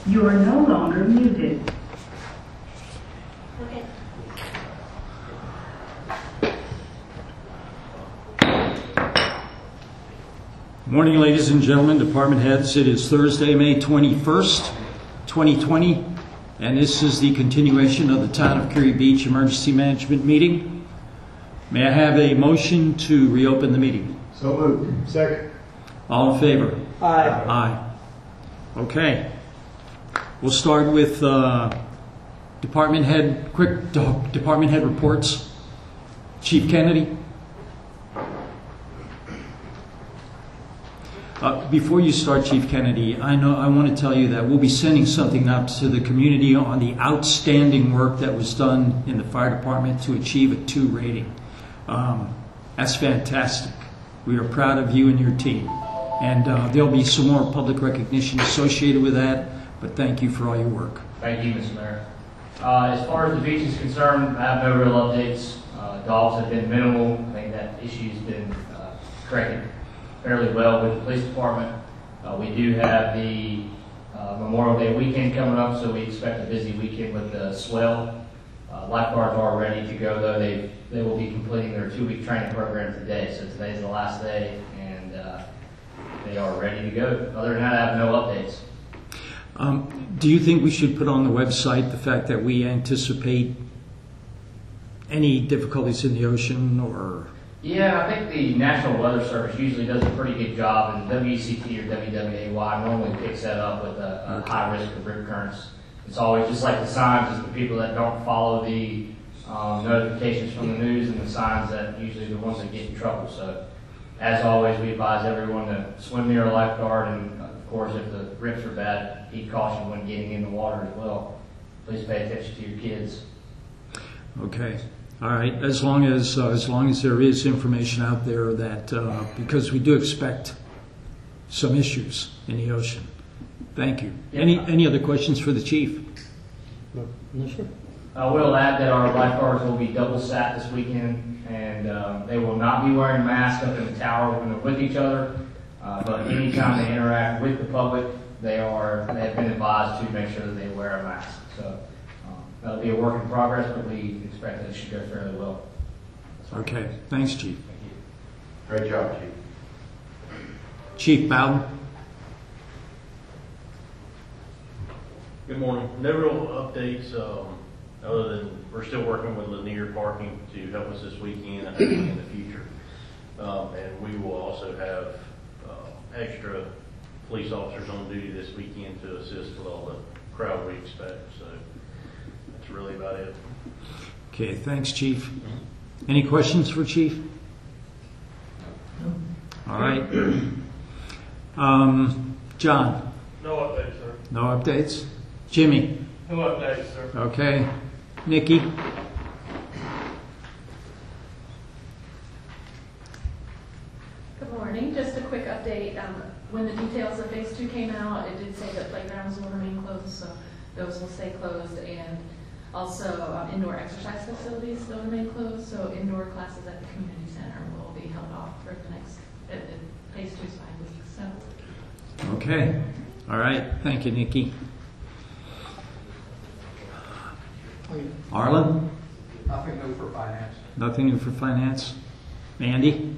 You are no longer muted. Okay. Morning, ladies and gentlemen, department heads. It is Thursday, May 21st, 2020, and this is the continuation of the Town of Curry Beach Emergency Management Meeting. May I have a motion to reopen the meeting? So moved. Second. All in favor? Aye. Aye. Okay. We'll start with department head reports. Chief Kennedy. Before you start, Chief Kennedy, I want to tell you that we'll be sending something out to the community on the outstanding work that was done in the fire department to achieve a 2 rating. That's fantastic. We are proud of you and your team. And there'll be some more public recognition associated with that, but thank you for all your work. Thank you, Mr. Mayor. As far as the beach is concerned, I have no real updates. Dogs have been minimal. I think that issue's been corrected fairly well with the police department. We do have the Memorial Day weekend coming up, so we expect a busy weekend with the swell. Lifeguards are ready to go, though. They will be completing their 2-week training program today, so today's the last day, and they are ready to go. Other than that, I have no updates. Do you think we should put on the website the fact that we anticipate any difficulties in the ocean or? Yeah, I think the National Weather Service usually does a pretty good job, and WCT or WWAY normally picks that up with a high risk of rip currents. It's always just like the signs, it's the people that don't follow the notifications from the news and the signs that usually the ones that get in trouble. So, as always, we advise everyone to swim near a lifeguard, and of course, if the rips are bad, heed caution when getting in the water as well. Please pay attention to your kids. Okay. All right. As long as there is information out there that because we do expect some issues in the ocean. Thank you. Yeah. Any other questions for the chief? No, sir. I will add that our lifeguards will be double sat this weekend, and they will not be wearing masks up in the tower when they're with each other. But anytime they interact with the public, they have been advised to make sure that they wear a mask. So that'll be a work in progress, but we expect that it should go fairly well. Okay. Thanks, Chief. Thank you. Great job, Chief. Chief Bowden. Good morning. No real updates other than we're still working with Lanier Parking to help us this weekend and hopefully in the future. And we will also have extra police officers on duty this weekend to assist with all the crowd we expect. So that's really about it. Okay. Thanks, Chief. Any questions for Chief? All right. John. No updates, sir. No updates. Jimmy. No updates, sir. Okay. Nikki. Good morning. Just a quick update. When the details of Phase 2 came out, it did say that playgrounds will remain closed, so those will stay closed, and also indoor exercise facilities will remain closed, so indoor classes at the community center will be held off for the next, Phase 2 is 5 weeks. So. Okay. All right. Thank you, Nikki. Arlen? Nothing new for finance. Nothing new for finance. Andy?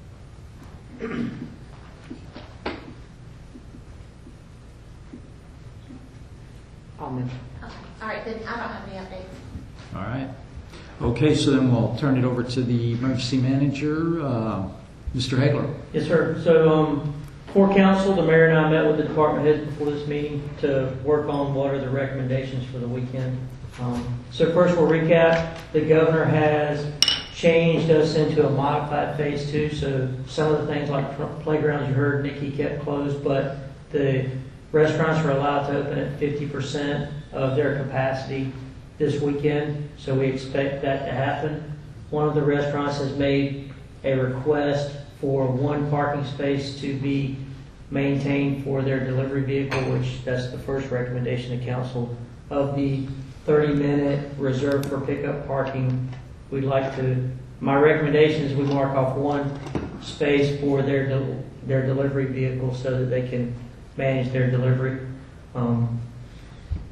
All right, then I don't have any updates. All right. Okay, so then we'll turn it over to the emergency manager, Mr. Hagler. Yes, sir. So for council, the mayor and I met with the department heads before this meeting to work on what are the recommendations for the weekend. So first we'll recap. The governor has changed us into a modified Phase 2. So some of the things like playgrounds you heard Nikki kept closed, but the restaurants are allowed to open at 50% of their capacity this weekend. So we expect that to happen. One of the restaurants has made a request for 1 parking space to be maintained for their delivery vehicle, which that's the first recommendation to council. Of the 30-minute reserved for pickup parking, we'd like to, my recommendation is we mark off 1 space for their delivery vehicle so that they can manage their delivery.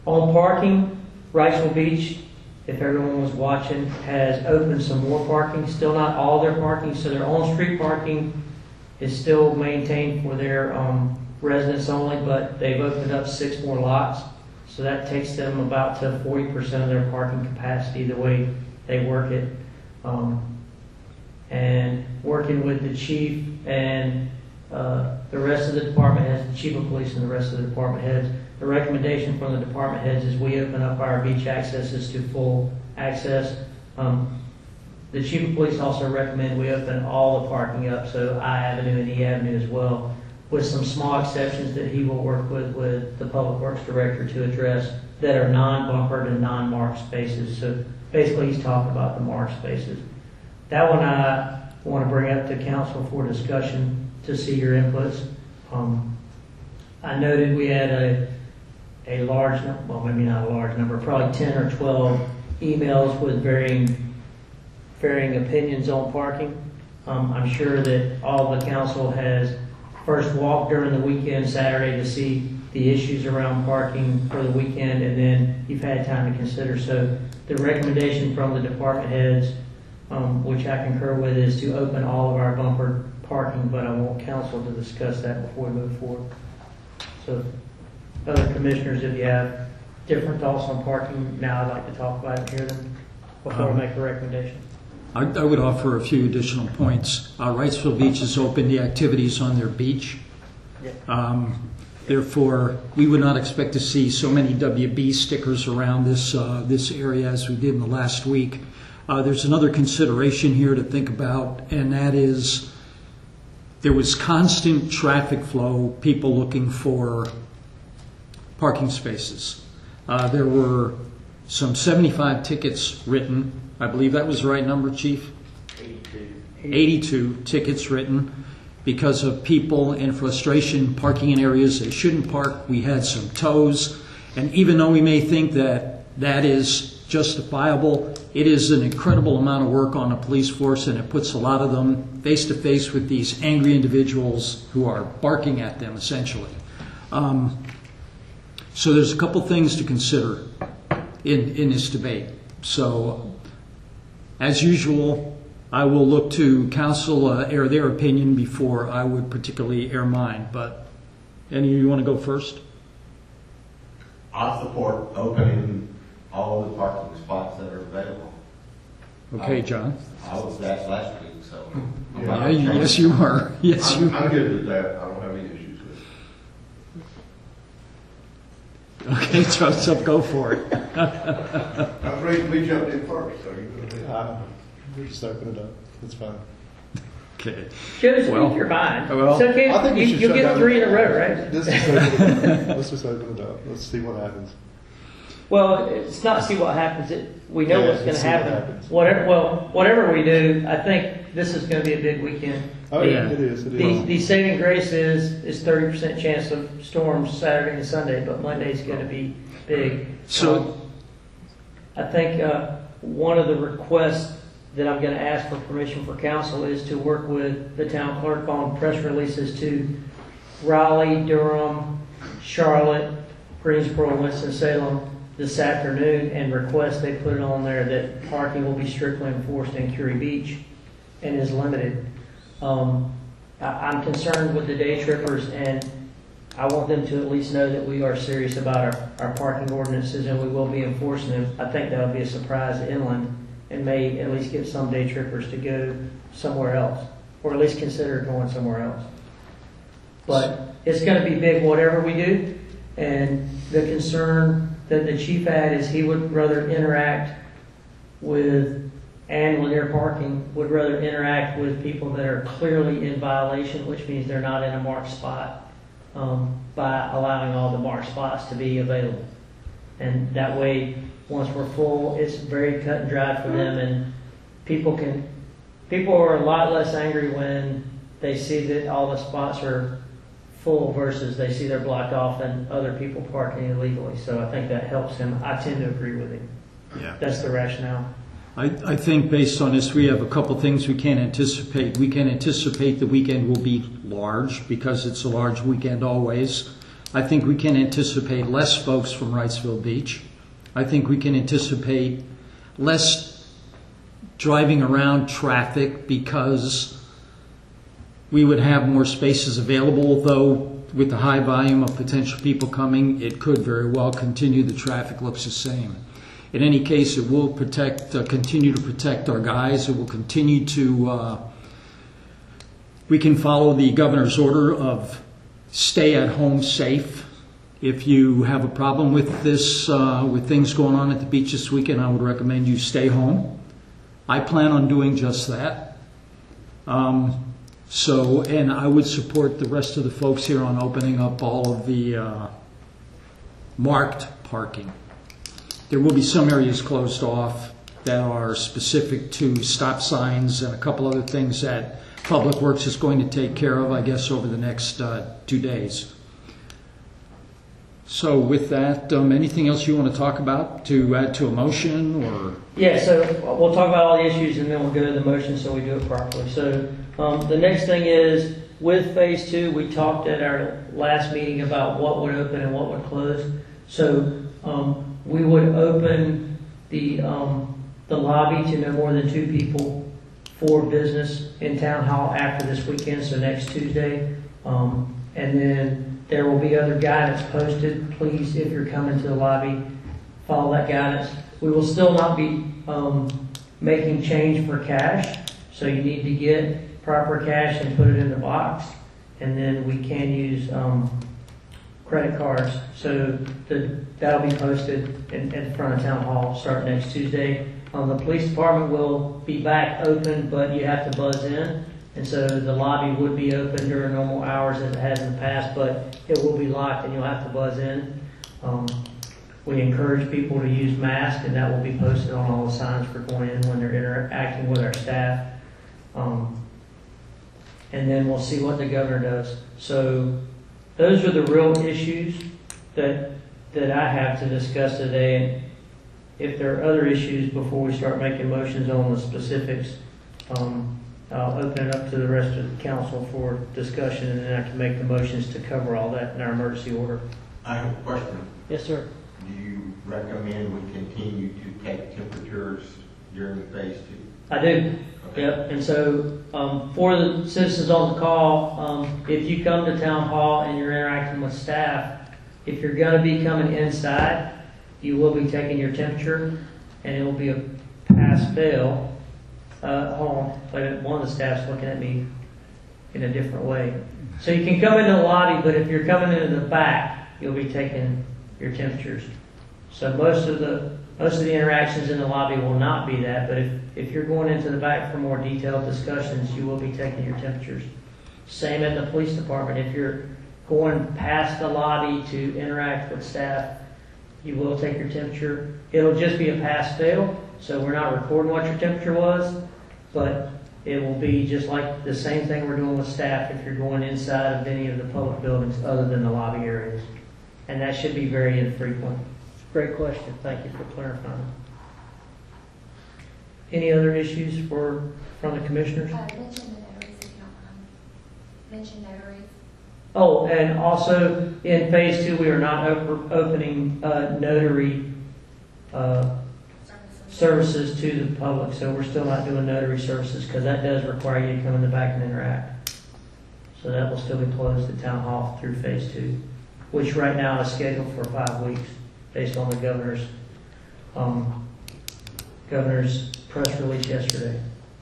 On parking, Wrightsville Beach, if everyone was watching, has opened some more parking. Still not all their parking, so their on-street parking is still maintained for their residents only, but they've opened up 6 more lots. So that takes them about to 40% of their parking capacity the way they work it. And working with the chief and the rest of the department heads, the chief of police and the rest of the department heads, the recommendation from the department heads is we open up our beach accesses to full access. The chief of police also recommend we open all the parking up, so I Avenue and E Avenue as well, with some small exceptions that he will work with the Public Works Director to address that are non-bumpered and non-marked spaces. So basically he's talking about the marked spaces. That one I want to bring up to council for discussion to see your inputs. I noted we had a large number, well maybe not a large number, probably 10 or 12 emails with varying opinions on parking. I'm sure that all the council has first walked during the weekend Saturday to see the issues around parking for the weekend, and then you've had time to consider. So the recommendation from the department heads, which I concur with, is to open all of our bumper parking, but I want council to discuss that before we move forward. So other commissioners, if you have different thoughts on parking, now I'd like to talk about it and hear them before I make a recommendation. I would offer a few additional points. Wrightsville Beach has opened the activities on their beach. Therefore, we would not expect to see so many WB stickers around this area as we did in the last week. There's another consideration here to think about, and that is there was constant traffic flow, people looking for parking spaces. There were some 75 tickets written. I believe that was the right number, Chief? 82 tickets written because of people in frustration parking in areas they shouldn't park. We had some tows, and even though we may think that that is justifiable, it is an incredible amount of work on a police force, and it puts a lot of them face to face with these angry individuals who are barking at them, essentially. So there's a couple things to consider in this debate. So, as usual, I will look to council air their opinion before I would particularly air mine. But any of you want to go first? I support opening all the parking spots that are available. Okay, John. I was asked last week, so. Yeah, yes, you are. Yes, you are. I'm good with that. I don't have any issues with it. Okay, so go for it. I'm afraid we jumped in first, so you go ahead. We just open it up. It's fine. Okay. Just Well, speak your mind. well, It's okay. I think we should You'll shut get down 3 in a row, right? Let's just open it up. Let's see what happens. Well, it's not see what happens. We know Yeah, what's going to see what happen. happens. Whatever we do, I think this is going to be a big weekend. Oh yeah, it is. It is. The saving grace is 30% chance of storms Saturday and Sunday, but Monday's going to be big. So, I think one of the requests that I'm going to ask for permission for council is to work with the town clerk on press releases to Raleigh, Durham, Charlotte, Greensboro, Winston-Salem this afternoon, and request they put it on there that parking will be strictly enforced in Curie Beach and is limited. I'm concerned with the day trippers, and I want them to at least know that we are serious about our parking ordinances, and we will be enforcing them. I think that'll be a surprise to inland and may at least get some day trippers to go somewhere else, or at least consider going somewhere else. But it's going to be big whatever we do, and the concern that the chief had is he would rather interact with, and Lanier Parking would rather interact with people that are clearly in violation, which means they're not in a marked spot, by allowing all the marked spots to be available. And that way, once we're full, it's very cut and dried for them, and people are a lot less angry when they see that all the spots are full versus they see they're blocked off and other people parking illegally. So I think that helps him. I tend to agree with him. yeah. That's the rationale. I think based on this, we have a couple things we can anticipate. We can anticipate the weekend will be large because it's a large weekend always. I think we can anticipate less folks from Wrightsville Beach. I think we can anticipate less driving around traffic because we would have more spaces available, though with the high volume of potential people coming, it could very well continue. The traffic looks the same. In any case, it will continue to protect our guys. It will continue to, we can follow the governor's order of stay at home safe. If you have a problem with this, with things going on at the beach this weekend, I would recommend you stay home. I plan on doing just that. And I would support the rest of the folks here on opening up all of the marked parking. There will be some areas closed off that are specific to stop signs and a couple other things that Public Works is going to take care of, I guess, over the next 2 days. So with that, anything else you want to talk about to add to a motion? Or? Yeah, so we'll talk about all the issues and then we'll go to the motion so we do it properly. So the next thing is, with Phase 2, we talked at our last meeting about what would open and what would close. So we would open the lobby to no more than 2 people for business in Town Hall after this weekend, so next Tuesday. And then there will be other guidance posted. Please, if you're coming to the lobby, follow that guidance. We will still not be making change for cash, so you need to get proper cash and put it in the box. And then we can use credit cards. So that'll be posted in front of Town Hall starting next Tuesday. The police department will be back open, but you have to buzz in. And so the lobby would be open during normal hours as it has in the past, but it will be locked and you'll have to buzz in. We encourage people to use masks, and that will be posted on all the signs for going in when they're interacting with our staff. And then we'll see what the governor does. So those are the real issues that I have to discuss today. And if there are other issues before we start making motions on the specifics, I'll open it up to the rest of the council for discussion, and then I can make the motions to cover all that in our emergency order. I have a question. Yes, sir. Do you recommend we continue to take temperatures during Phase 2? I do. Okay. Yep. And so for the citizens on the call, if you come to Town Hall and you're interacting with staff, if you're going to be coming inside, you will be taking your temperature, and it will be a pass-fail. Hold on, but one of the staff's looking at me in a different way. So you can come into the lobby, but if you're coming into the back, you'll be taking your temperatures. So most of the interactions in the lobby will not be that, but if you're going into the back for more detailed discussions, you will be taking your temperatures. Same at the police department. If you're going past the lobby to interact with staff, you will take your temperature. It'll just be a pass-fail, so we're not recording what your temperature was, but it will be just like the same thing we're doing with staff if you're going inside of any of the public buildings other than the lobby areas. And that should be very infrequent. Great question. Thank you for clarifying. Any other issues from the commissioners? Mention the notaries if you don't mind. Mention notaries. Oh, and also in Phase 2, we are not opening notary services to the public, so we're still not doing notary services because that does require you to come in the back and interact. So that will still be closed at Town Hall through Phase 2, which right now is scheduled for 5 weeks based on the governor's press release yesterday.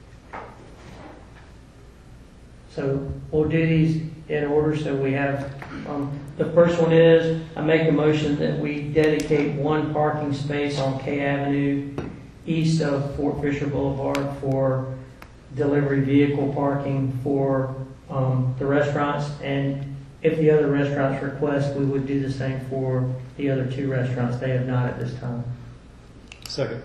So we'll do these in order. So we have, the first one is, I make a motion that we dedicate 1 parking space on K Avenue east of Fort Fisher Boulevard for delivery vehicle parking for the restaurants. And if the other restaurants request, we would do the same for the other 2 restaurants. They have not at this time. Second.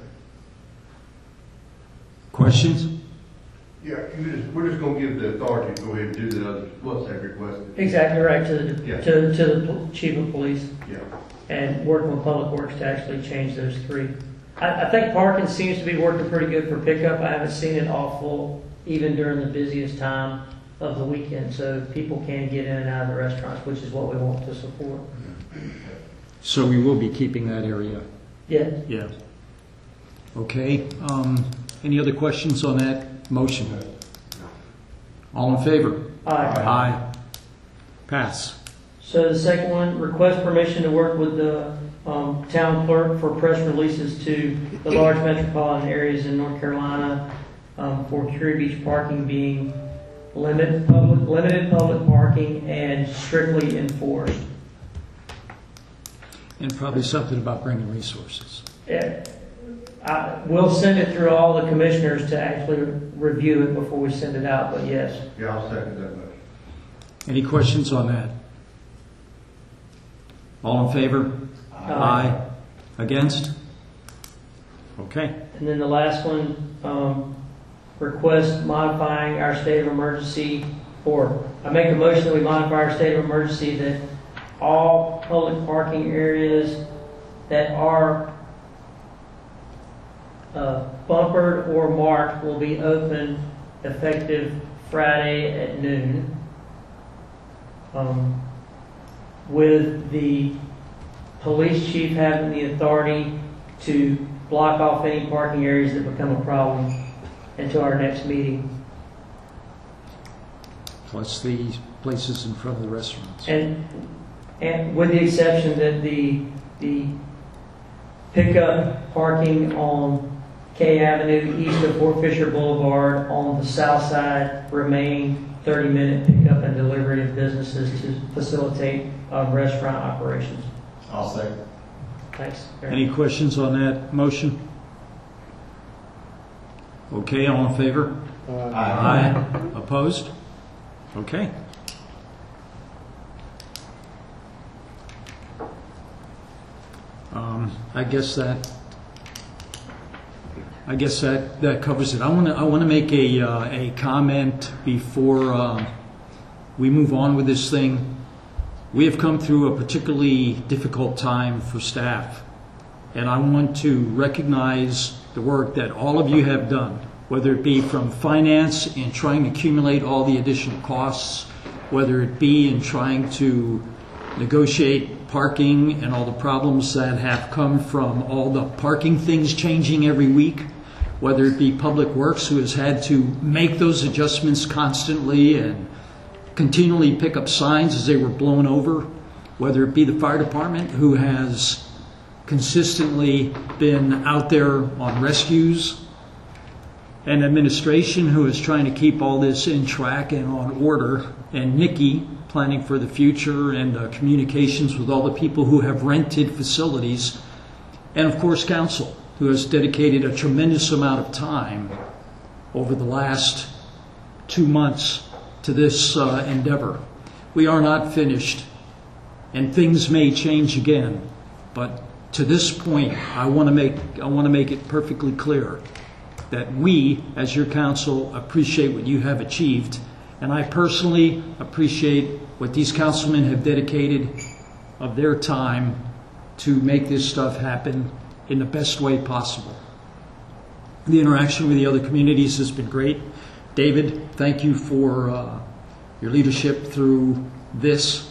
Questions? Yeah, we're just going to give the authority to go ahead and do the others, once they've requested. Exactly right, to the chief of police. Yeah. And working with Public Works to actually change those 3. I think parking seems to be working pretty good for pickup. I haven't seen it all full, even during the busiest time. of the weekend, so people can get in and out of the restaurants, which is what we want to support. So we will be keeping that area. Yeah. Yeah. Okay. Any other questions on that motion? All in favor? Aye. Aye. Pass. So the second one, request permission to work with the town clerk for press releases to the large metropolitan areas in North Carolina for Curie Beach parking being limited public parking and strictly enforced. And probably something about bringing resources. Yeah. We'll send it through all the commissioners to actually review it before we send it out, but yes. Yeah, I'll second that motion. Any questions on that? All in favor? Aye. Against? Okay. And then the last one, request modifying our state of emergency, or I make a motion that we modify our state of emergency that all public parking areas that are bumpered or marked will be open effective Friday at noon, with the police chief having the authority to block off any parking areas that become a problem until our next meeting. Plus the places in front of the restaurants. And with the exception that the pickup parking on K Avenue east of Fort Fisher Boulevard on the south side remain 30-minute pickup and delivery of businesses to facilitate restaurant operations. I'll second. Thanks. Any questions on that motion? Okay, all in favor? Aye. Opposed? Okay. I guess that covers it. I want to make a comment before we move on with this thing. We have come through a particularly difficult time for staff, and I want to recognize the work that all of you have done, whether it be from finance in trying to accumulate all the additional costs, whether it be in trying to negotiate parking and all the problems that have come from all the parking things changing every week, whether it be Public Works, who has had to make those adjustments constantly and continually pick up signs as they were blown over, whether it be the fire department, who has consistently been out there on rescues, and administration, who is trying to keep all this in track and on order, and Nikki, planning for the future, and communications with all the people who have rented facilities, and of course council, who has dedicated a tremendous amount of time over the last 2 months to this endeavor. We are not finished, and things may change again, but to this point, I want to make it perfectly clear that we, as your council, appreciate what you have achieved, and I personally appreciate what these councilmen have dedicated of their time to make this stuff happen in the best way possible. The interaction with the other communities has been great. David, thank you for your leadership through this.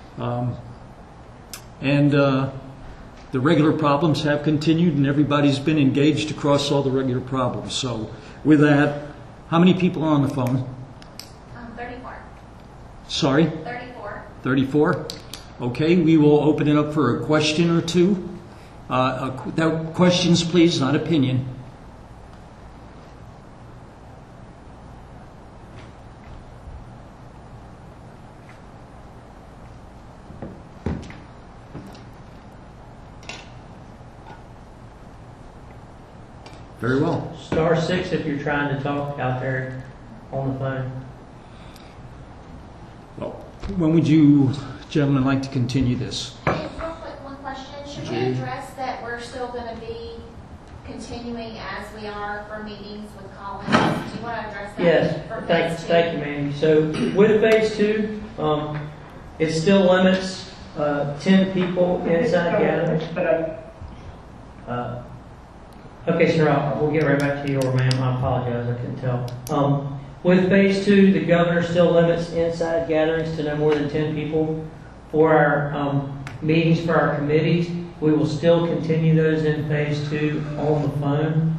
The regular problems have continued, and everybody's been engaged across all the regular problems. So with that, how many people are on the phone? 34. Sorry? 34. 34? Okay, we will open it up for a question or two. Questions, please, not opinion. Very well. *6 if you're trying to talk out there on the phone. Well, when would you gentlemen like to continue this? Real quick, one question. Should we address that we're still going to be continuing as we are for meetings with Collins? Do you want to address that? Yes, for phase 2? thank you, Mandy. So with phase 2, it still limits 10 people inside gatherings. Okay, sir, we'll get right back to you, or ma'am, I apologize, I couldn't tell. With phase 2, the governor still limits inside gatherings to no more than 10 people. For our meetings for our committees, we will still continue those in phase 2 on the phone.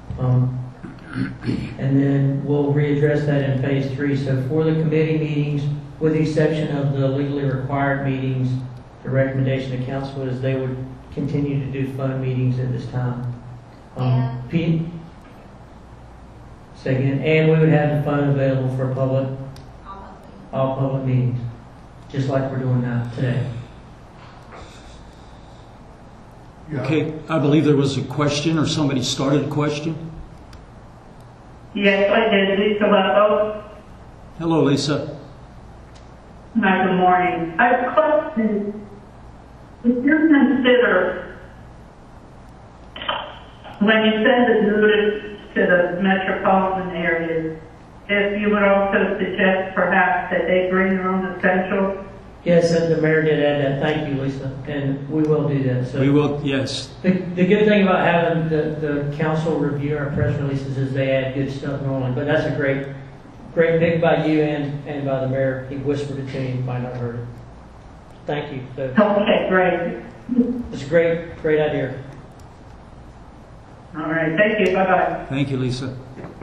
And then we'll readdress that in phase 3. So for the committee meetings, with the exception of the legally required meetings, the recommendation of council is they would continue to do phone meetings at this time. Pete? Say again. And we would have the phone available for all public meetings, just like we're doing now today. Okay, I believe there was a question, or somebody started a question. Yes, I did. Lisa Lefko. Hello, Lisa. Hi, good morning. I have a question. If you consider, when you send a notice to the metropolitan areas, if you would also suggest perhaps that they bring their own essentials. Yes, and the mayor did add that. Thank you, Lisa. And we will do that. So We will, yes. The good thing about having the council review our press releases is they add good stuff normally. But that's a great pick by you and by the mayor. He whispered it to you. You might not have heard it. Thank you. So, Okay, great. it's a great idea. All right, thank you. Bye-bye. Thank you, Lisa.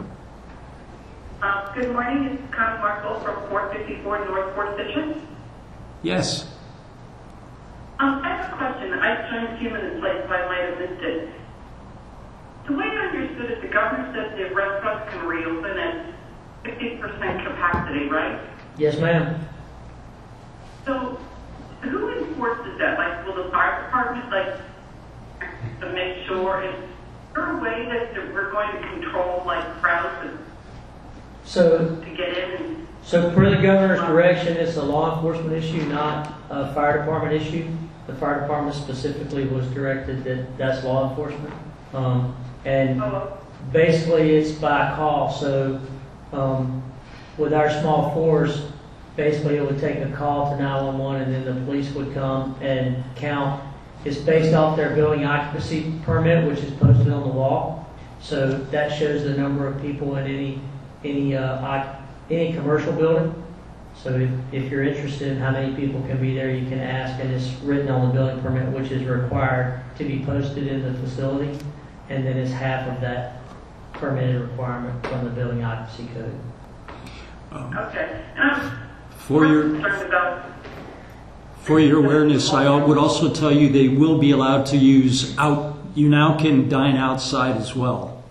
Good morning. It's Connie Marshall from 454 North 4th Station. Yes. I have a question. I joined a few minutes late, so I might have missed it. The way I understood it, the governor said the restaurants can reopen at 50% capacity, right? Yes, ma'am. So, who enforces that? Like, will the fire department, to make sure? Is there a way that we're going to control, crowds So to get in? So per the governor's direction, it's a law enforcement issue, not a fire department issue. The fire department specifically was directed that that's law enforcement. And basically it's by call. So with our small force, basically it would take a call to 911 and then the police would come and count. It's based off their building occupancy permit, which is posted on the wall. So that shows the number of people in any commercial building. So if you're interested in how many people can be there, you can ask, and it's written on the building permit, which is required to be posted in the facility, and then it's half of that permitted requirement from the building occupancy code. Okay. And For your awareness, I would also tell you they will be allowed to use you now can dine outside as well.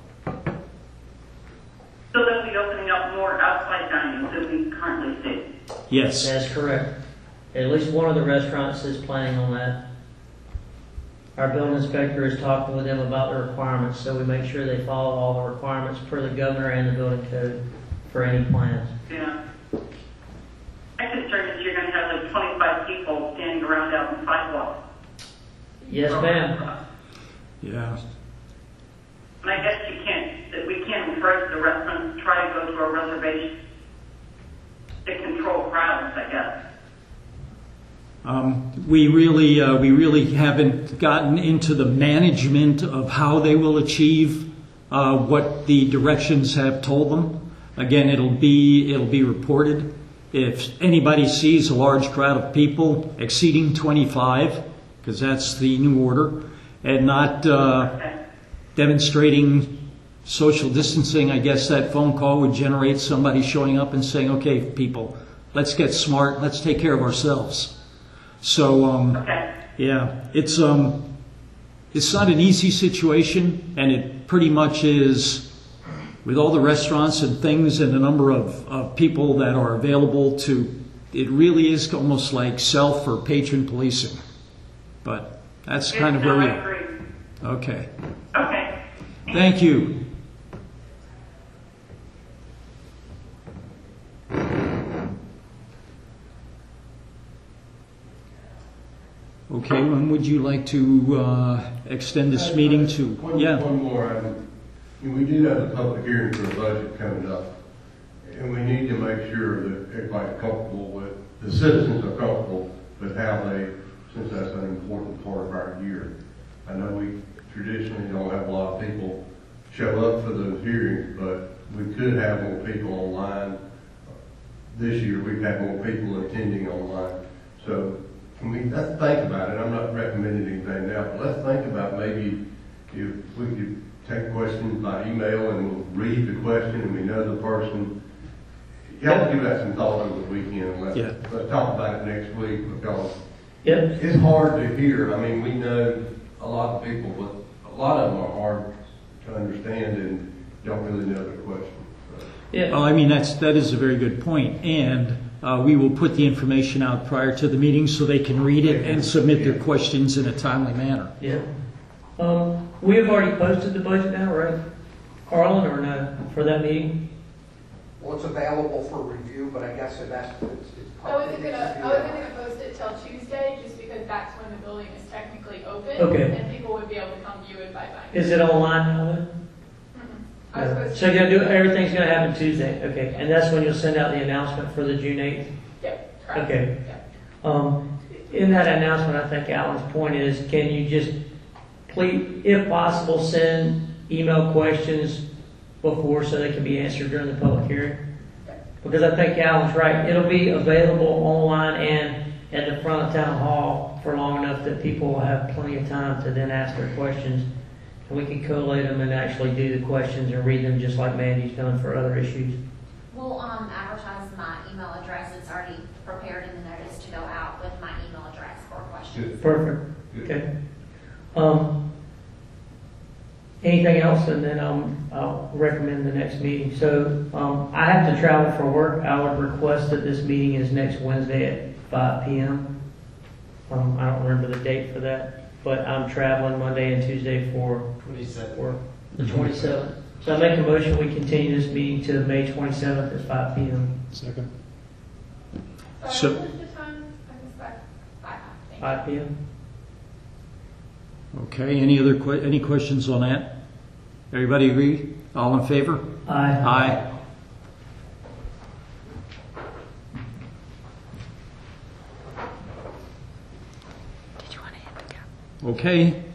So they'll be opening up more outside dining than we currently see. Yes. That's correct. At least one of the restaurants is planning on that. Our building inspector is talking with them about the requirements, so we make sure they follow all the requirements per the governor and the building code for any plans. Yeah. My concern is you're going to have 25 people standing around out on the sidewalk. Yes, ma'am. Yeah. And I guess we can't encourage the restaurants to try to go to a reservation to control crowds, I guess. We really haven't gotten into the management of how they will achieve what the directions have told them. Again, it'll be reported. If anybody sees a large crowd of people exceeding 25, because that's the new order, and not demonstrating social distancing, I guess that phone call would generate somebody showing up and saying, okay, people, let's get smart, let's take care of ourselves. So, yeah, it's not an easy situation, and it pretty much is, with all the restaurants and things and the number of people that are available to, it really is almost like self or patron policing. But that's kind of where we are. Okay. Okay. Thank you. Okay, when would you like to extend this meeting to? One more item. We do have a public hearing for the budget coming up, and we need to make sure that everybody's comfortable with, the citizens are comfortable with how since that's an important part of our year. I know we traditionally don't have a lot of people show up for those hearings, but we could have more people online. This year, we've had more people attending online. So, let's think about it. I'm not recommending anything now, but let's think about maybe if we could take questions by email and we'll read the question and we know the person. Y'all give that some thought over the weekend and let's talk about it next week because it's hard to hear. I mean, we know a lot of people, but a lot of them are hard to understand and don't really know the question. So. Yeah. Well, I mean, that is a very good point. And we will put the information out prior to the meeting so they can read it and submit their questions in a timely manner. Yeah. We have already posted the budget now, right? Harlan, or no, for that meeting? Well, it's available for review, but I guess it's I wasn't gonna post it till Tuesday, just because that's when the building is technically open. Okay. And people would be able to come view it by buying. Is it online now then? I was supposed So you're gonna do everything's gonna happen Tuesday, okay? And that's when you'll send out the announcement for the June 8th. Yep, correct. Okay. Yep. In that announcement, I think Alan's point is, can you just please, if possible, send email questions before so they can be answered during the public hearing? Because I think Alan's right. It'll be available online and at the front of town hall for long enough that people will have plenty of time to then ask their questions. And we can collate them and actually do the questions and read them just like Mandy's done for other issues. We'll advertise my email address. It's already prepared in the notice to go out with my email address for questions. Perfect. Okay. Anything else, and then I'll recommend the next meeting. So I have to travel for work. I would request that this meeting is next Wednesday at 5 p.m. I don't remember the date for that, but I'm traveling Monday and Tuesday for the 27th. So I make a motion we continue this meeting to May 27th at 5 p.m. Second. So what was the time? I missed that. 5 p.m. Okay, any questions on that? Everybody agree? All in favor? Aye. Aye. Okay,